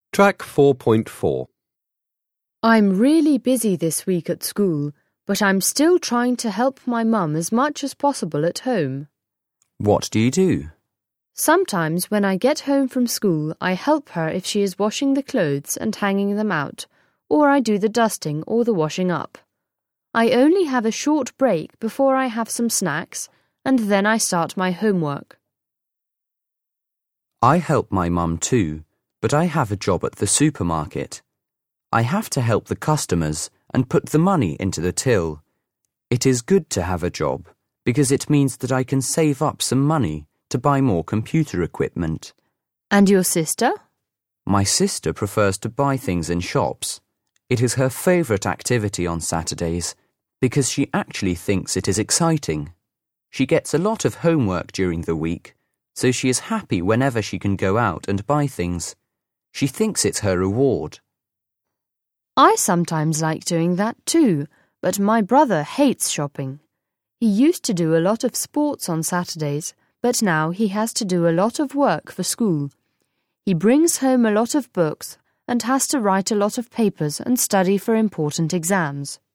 Track 4.4. I'm really busy this week at school, but I'm still trying to help my mum as much as possible at home. What do you do? Sometimes when I get home from school, I help her if she is washing the clothes and hanging them out, or I do the dusting or the washing up. I only have a short break before I have some snacks, and then I start my homework. I help my mum too, but I have a job at the supermarket. I have to help the customers and put the money into the till. It is good to have a job because it means that I can save up some money to buy more computer equipment. And your sister? My sister prefers to buy things in shops. It is her favourite activity on Saturdays because she actually thinks it is exciting. She gets a lot of homework during the week, so she is happy whenever she can go out and buy things. She thinks it's her reward. I sometimes like doing that too, but my brother hates shopping. He used to do a lot of sports on Saturdays, but now he has to do a lot of work for school. He brings home a lot of books and has to write a lot of papers and study for important exams.